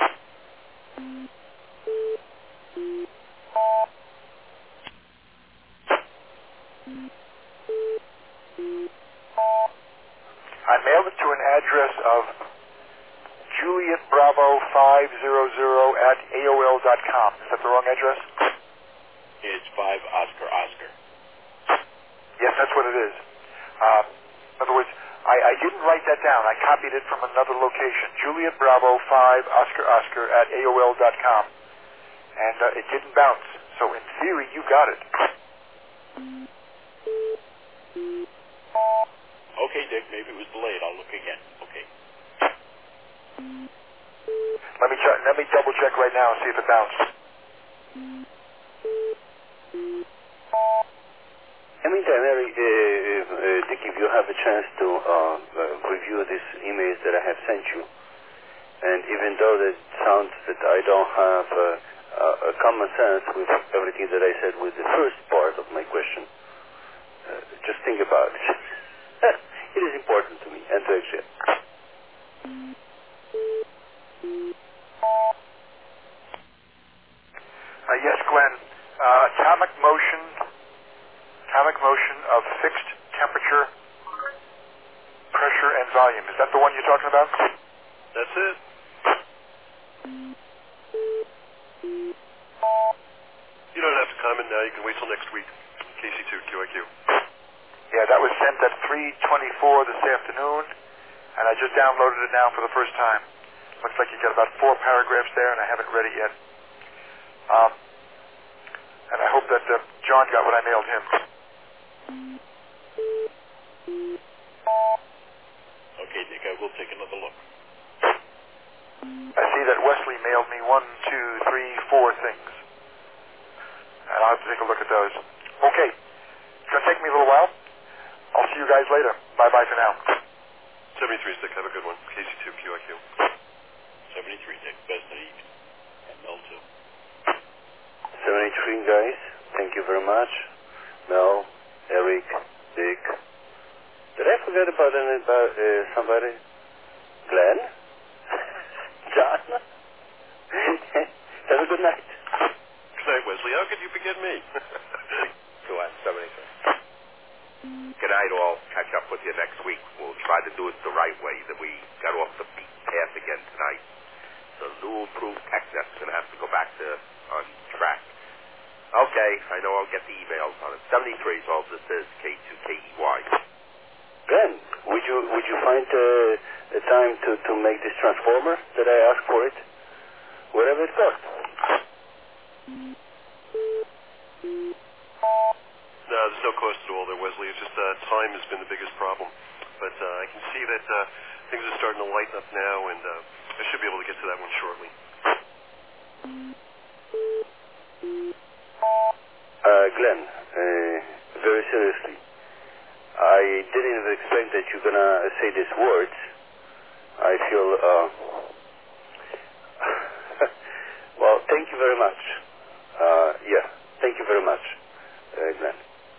[SPEAKER 2] I mailed it to an address of Juliet Bravo 500@AOL.com. Is that the wrong address?
[SPEAKER 4] It's 5 Oscar Oscar.
[SPEAKER 2] Yes, that's what it is. In other words, I didn't write that down. I copied it from another location. Juliet Bravo 5 Oscar Oscar at AOL.com. And it didn't bounce. So in theory, you got it.
[SPEAKER 4] Okay, Dick, maybe it was delayed. I'll look again. Okay.
[SPEAKER 2] Let me double check right now and see if it bounced.
[SPEAKER 1] In the meantime, Harry, Dick, if you have a chance to review these emails that I have sent you, and even though it sounds that I don't have a common sense with everything that I said with the first part of my question, just think about it. It is important to me and to Excel.
[SPEAKER 2] Yes, Glenn. Atomic motion of fixed temperature, pressure, and volume. Is that the one you're talking about?
[SPEAKER 5] That's it. You don't have to comment now. You can wait till next week. KC2 QIQ.
[SPEAKER 2] Yeah, that was sent at 3:24 this afternoon, and I just downloaded it now for the first time. Looks like you got about 4 paragraphs there, and I haven't read it yet. And I hope that John got what I mailed him.
[SPEAKER 4] Okay, Dick, I will take another look.
[SPEAKER 2] I see that Wesley mailed me 1, 2, 3, 4 things. And I'll have to take a look at those. Okay. It's going to take me a little while. I'll see you guys later. Bye-bye for now.
[SPEAKER 5] 73 Dick, have a good one. KC2 QIQ.
[SPEAKER 4] 73, Dick, best of evening. And Mel, too.
[SPEAKER 1] 73 guys, thank you very much. Mel, Eric, Dick. Did I forget about somebody? Glenn? John? Have a good night.
[SPEAKER 5] Good night, Wesley. How could you forget me?
[SPEAKER 6] Glenn, 73. Good night, all. Catch up with you next week. We'll try to do it the right way, that we got off the beat path again tonight. The new approved tech net's going to have to go back to on track. Okay, I know I'll get the emails on it. 73 is all this is, K2KEY.
[SPEAKER 1] Glenn, would you find a time to make this transformer that I asked for it? Whatever it costs.
[SPEAKER 5] No, there's no cost at all there, Wesley. It's just time has been the biggest problem. But I can see that things are starting to lighten up now, and I should be able to get to that one shortly.
[SPEAKER 1] Glenn, very seriously, I didn't even expect that you're gonna say these words. I feel, well, thank you very much. Yeah, thank you very much, Glenn.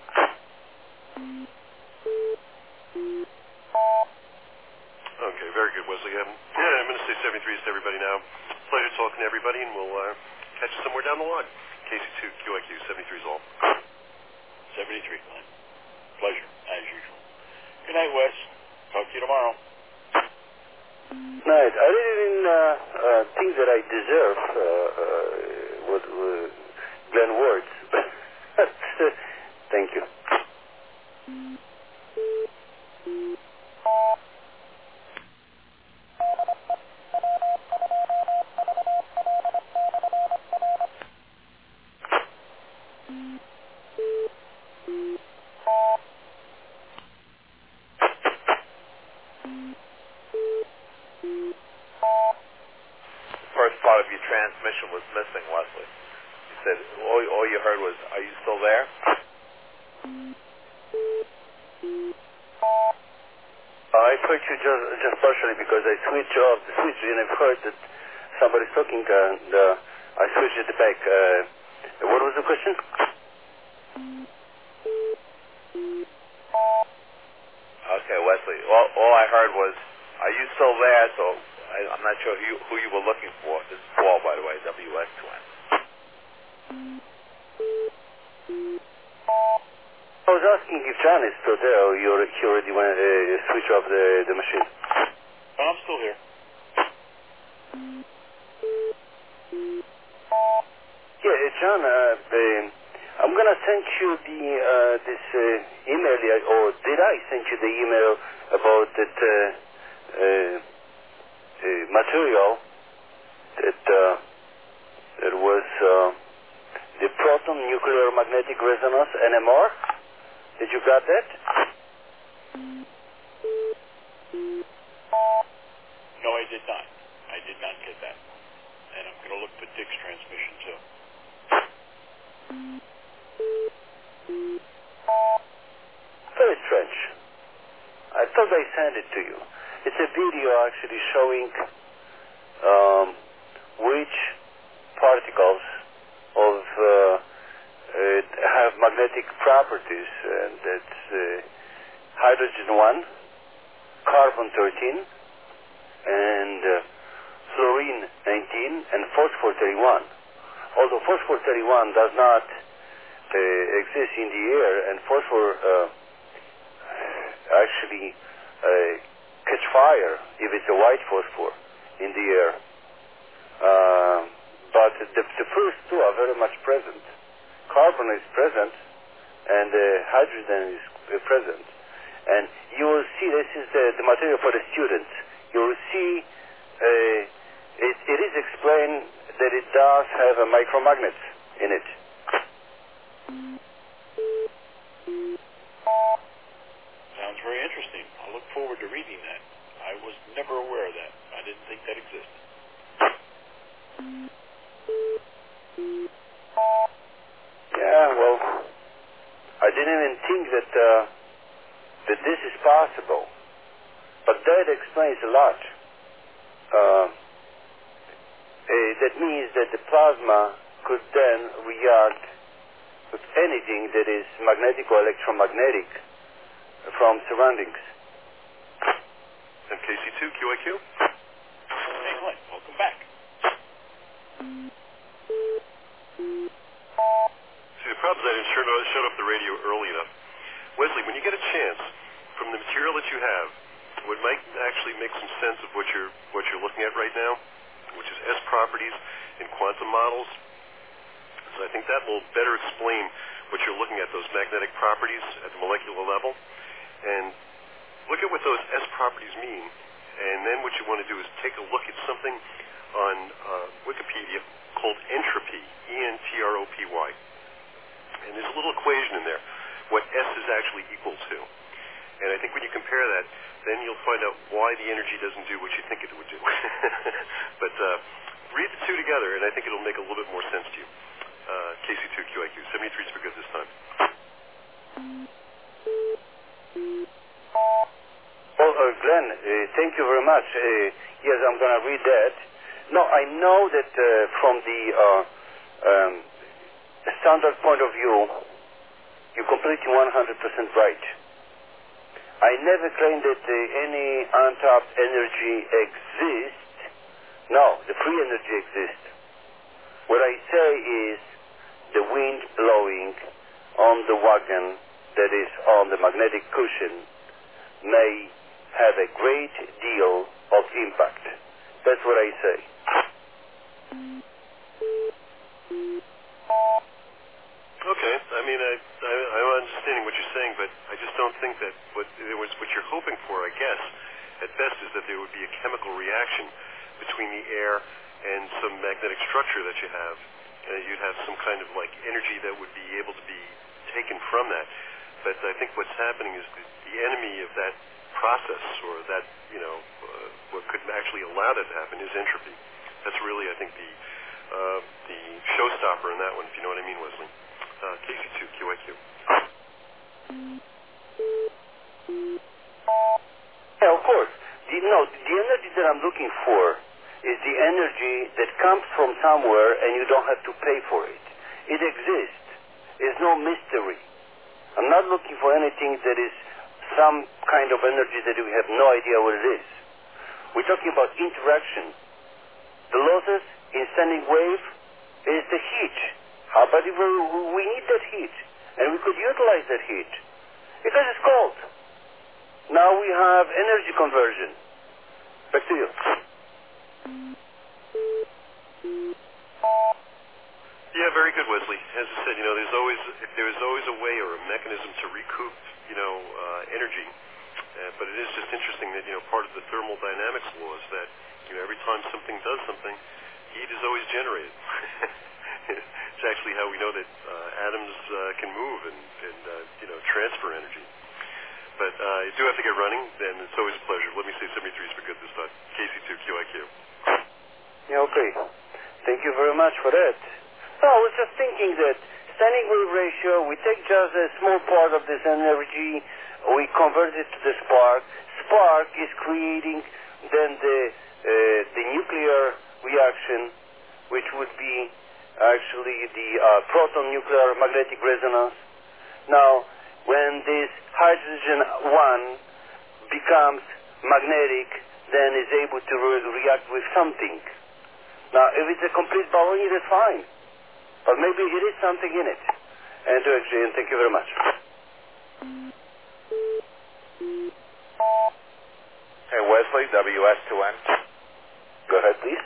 [SPEAKER 5] Okay, very good, Wesley. I'm going to say 73 to everybody now. Pleasure talking to everybody, and we'll catch you somewhere down the line. KC2 QIQ, 73 is all.
[SPEAKER 4] 73, Glenn. Pleasure, as usual. Good night, Wes. Talk to you tomorrow.
[SPEAKER 1] Night. I didn't think that I deserve what Glenn words. Thank you.
[SPEAKER 6] First part of your transmission was missing, Wesley. You said all you heard was, "Are you still there?"
[SPEAKER 1] I heard you just partially because I switched off the switch and I've heard that somebody's talking and I switched it back. What was the question?
[SPEAKER 6] Okay, Wesley. All I heard was, "Are you still there?" So I'm not sure who you were looking for. This is Paul, by the way, WS2N.
[SPEAKER 1] I was asking if John is still there or he already went switch off the machine.
[SPEAKER 4] Well, I'm still here.
[SPEAKER 1] Yeah, John, I'm going to send you this email, or did I send you the email about that material that was the proton nuclear magnetic resonance, NMR? Did you got that?
[SPEAKER 4] No, I did not. I did not get that. And I'm going to look for Dick's transmission, too.
[SPEAKER 1] Very strange. I thought I sent it to you. It's a video actually showing which particles of have magnetic properties, and it's hydrogen 1, carbon 13, and fluorine 19, and phosphor 31. Although phosphor 31 does not exist in the air, and phosphor actually catch fire if it's a white phosphor in the air. But the first two are very much present. Carbon is present, and hydrogen is present. And you will see, this is the material for the students. You will see it is explained that it does have a micromagnet in it.
[SPEAKER 4] Sounds very interesting. I'll look forward to reading that. I was never aware of that. I didn't think that existed.
[SPEAKER 1] Yeah, well, I didn't even think that this is possible. But that explains a lot. That means that the plasma could then react with anything that is magnetic or electromagnetic from surroundings.
[SPEAKER 5] And KC2, QIQ?
[SPEAKER 4] Hey, Glenn, welcome back.
[SPEAKER 5] See, the problem is I didn't shut up the radio early enough. Wesley, when you get a chance, from the material that you have, what might actually make some sense of what you're looking at right now, which is S properties in quantum models. So I think that will better explain what you're looking at, those magnetic properties at the molecular level. And look at what those S properties mean. And then what you want to do is take a look at something on Wikipedia called entropy, E-N-T-R-O-P-Y. And there's a little equation in there, what S is actually equal to. And I think when you compare that, then you'll find out why the energy doesn't do what you think it would do. But read the two together, and I think it'll make a little bit more sense to you. KC2QIQ, 73 is for good this time.
[SPEAKER 1] Well, Glenn, thank you very much. Yes, I'm going to read that. No, I know that from the standard point of view, you're completely 100% right. I never claimed that any untapped energy exists. No, the free energy exists. What I say is the wind blowing on the wagon that is on the magnetic cushion may have a great deal of impact. That's what I say.
[SPEAKER 5] Okay, I mean, I'm understanding what you're saying, but I just don't think that what you're hoping for, I guess, at best, is that there would be a chemical reaction between the air and some magnetic structure that you have. You'd have some kind of like energy that would be able to be taken from that. But I think what's happening is the enemy of that process, or that, what could actually allow that to happen, is entropy. That's really, I think, the showstopper in that one, if you know what I mean, Wesley. KC2, QIQ.
[SPEAKER 1] Yeah, of course. The energy that I'm looking for is the energy that comes from somewhere and you don't have to pay for it. It exists. There's no mystery. I'm not looking for anything that is some kind of energy that we have no idea what it is. We're talking about interaction. The losses in standing wave is the heat. How about if we need that heat, and we could utilize that heat? Because it's cold. Now we have energy conversion. Back to you.
[SPEAKER 5] Yeah, very good, Wesley. As I said, there's always a way or a mechanism to recoup, energy. But it is just interesting that, part of the thermodynamics law is that, every time something does something, heat is always generated. It's actually how we know that atoms can move and transfer energy. But I do have to get running, and it's always a pleasure. Let me say 73 is for good this time. KC2QIQ.
[SPEAKER 1] Yeah, okay. Thank you very much for that. No, I was just thinking that standing wave ratio, we take just a small part of this energy, we convert it to the spark. Spark is creating then the nuclear reaction, which would be actually the proton nuclear magnetic resonance. Now, when this hydrogen 1 becomes magnetic, then is able to react with something. Now, if it's a complete baloney, that's fine. But maybe it is something in it. And thank you very much.
[SPEAKER 6] Hey, Wesley, WS2N.
[SPEAKER 1] Go ahead, please.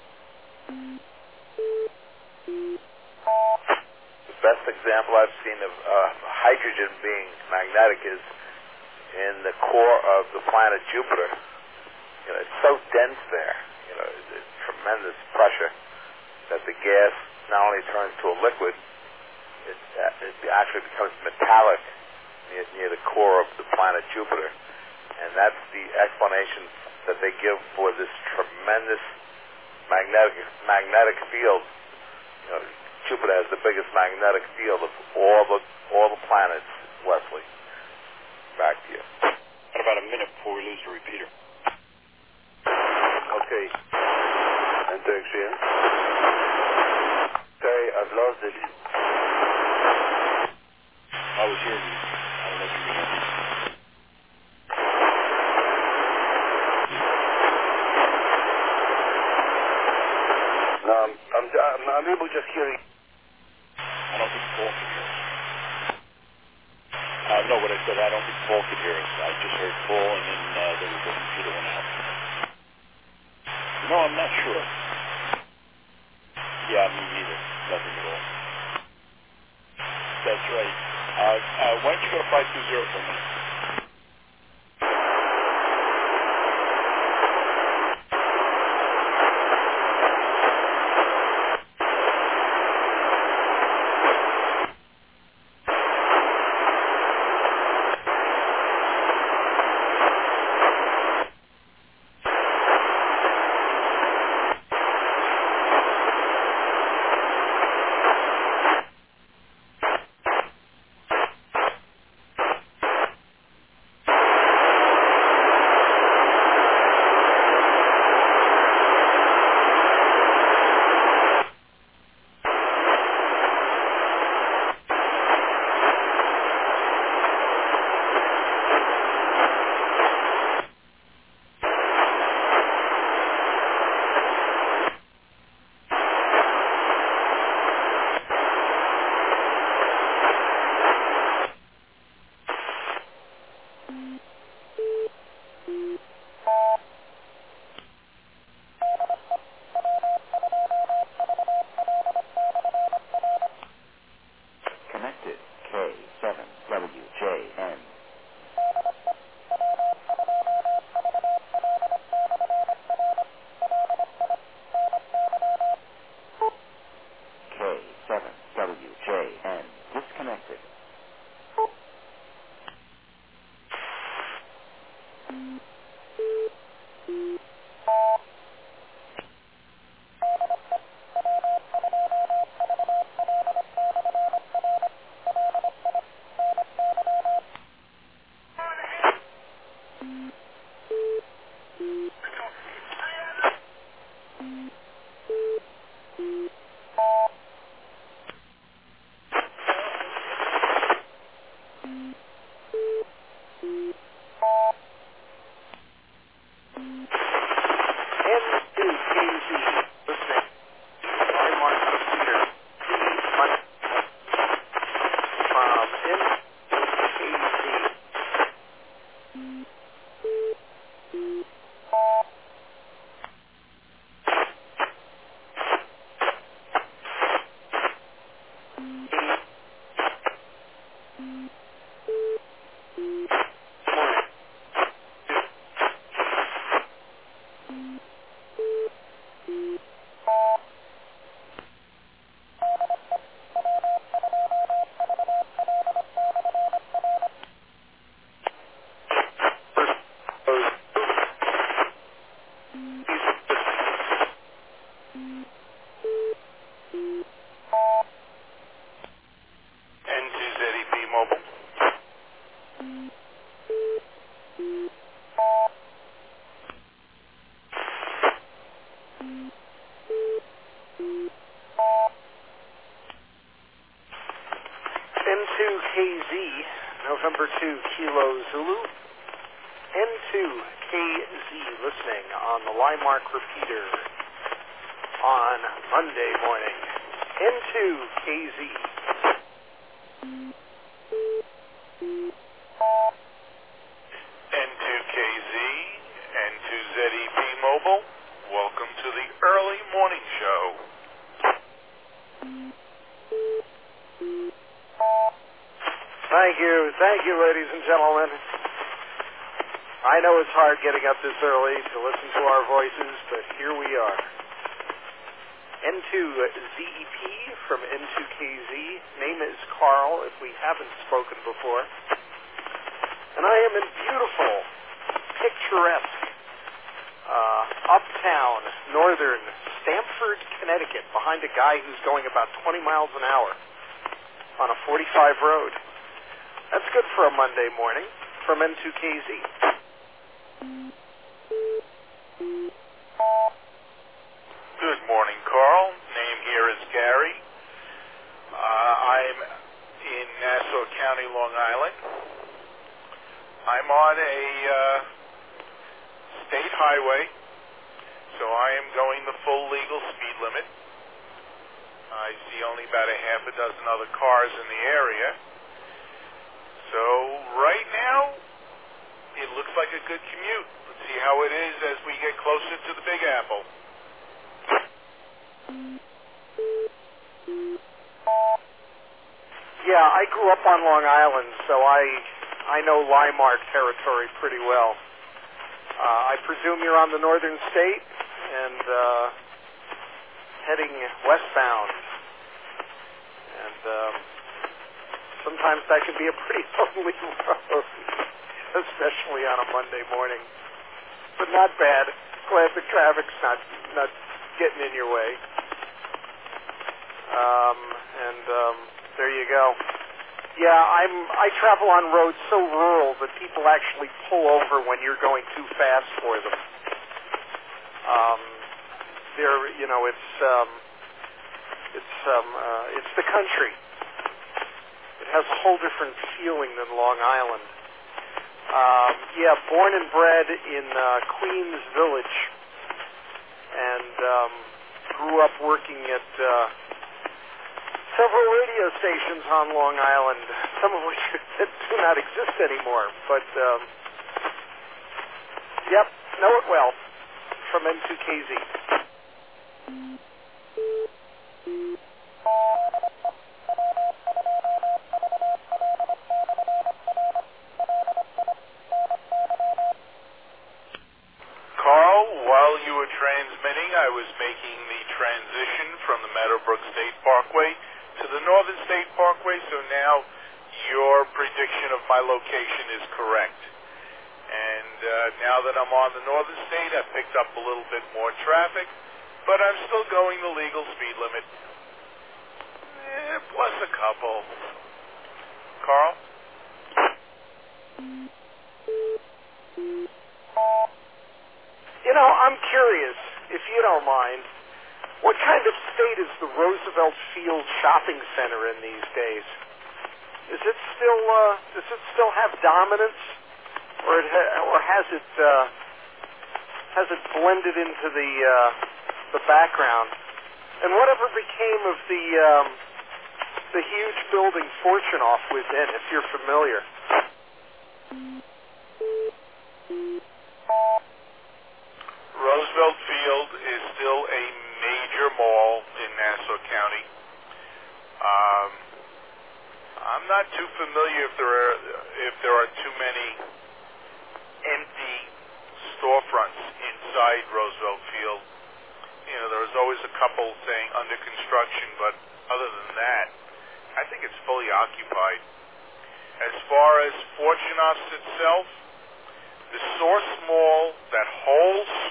[SPEAKER 6] The best example I've seen of hydrogen being magnetic is in the core of the planet Jupiter. It's so dense there, it's tremendous pressure that the gas not only turns to a liquid, it actually becomes metallic near the core of the planet Jupiter. And that's the explanation that they give for this tremendous magnetic field. Jupiter has the biggest magnetic field of all the planets, Wesley. Back to you.
[SPEAKER 4] Got about a minute before we lose the repeater.
[SPEAKER 1] Okay. And again. Okay, I've lost it.
[SPEAKER 4] I was here. I don't know if you can hear me.
[SPEAKER 1] No, I'm able to just hear you.
[SPEAKER 4] I don't think Paul can hear us. No, what I said, I don't think Paul could hear us. I just heard Paul, and then the computer went out. No, I'm not sure. Yeah, me neither. Nothing at all. That's right. Why don't you go to 520 for a minute?
[SPEAKER 7] N2KZ, November 2 Kilo Zulu. N2KZ listening on the Limark repeater on Monday morning. N2KZ.
[SPEAKER 8] N2KZ, N2ZEP Mobile, welcome to the early morning show.
[SPEAKER 7] Thank you, ladies and gentlemen. I know it's hard getting up this early to listen to our voices, but here we are. N2ZEP from N2KZ. Name is Carl, if we haven't spoken before. And I am in beautiful, picturesque, uptown, northern Stamford, Connecticut, behind a guy who's going about 20 miles an hour on a 45 road. That's good for a Monday morning from N2KZ.
[SPEAKER 8] Good morning, Carl. Name here is Gary. I'm in Nassau County, Long Island. I'm on a state highway, so I am going the full legal speed limit. I see only about a half a dozen other cars in the area. So right now, it looks like a good commute. Let's see how it is as we get closer to the Big Apple.
[SPEAKER 7] Yeah, I grew up on Long Island, so I know Limark territory pretty well. I presume you're on the northern state and heading westbound. And sometimes that can be a pretty lonely road, especially on a Monday morning. But not bad. Glad the traffic's not getting in your way. There you go. Yeah, I travel on roads so rural that people actually pull over when you're going too fast for them. It's the country. It has a whole different feeling than Long Island. Yeah, born and bred in Queens Village, and grew up working at several radio stations on Long Island, some of which do not exist anymore. But, yep, know it well from N2KZ.
[SPEAKER 8] Carl, while you were transmitting, I was making the transition from the Meadowbrook State Parkway to the Northern State Parkway, so now your prediction of my location is correct. And now that I'm on the Northern State, I've picked up a little bit more traffic, but I'm still going the legal speed limit. Plus a couple. Carl?
[SPEAKER 7] You know, I'm curious, if you don't mind, what kind of state is the Roosevelt Field Shopping Center in these days? Does it still have dominance, or has it blended into the background? And whatever became of the huge building Fortunoff was in, if you're familiar?
[SPEAKER 8] Roosevelt Field is still a major mall in Nassau County. I'm not too familiar if there are too many empty storefronts inside Roosevelt Field. You know, there was always a couple saying under construction, but other than that, I think it's fully occupied. As far as Fortunoff's itself, the Source Mall, that whole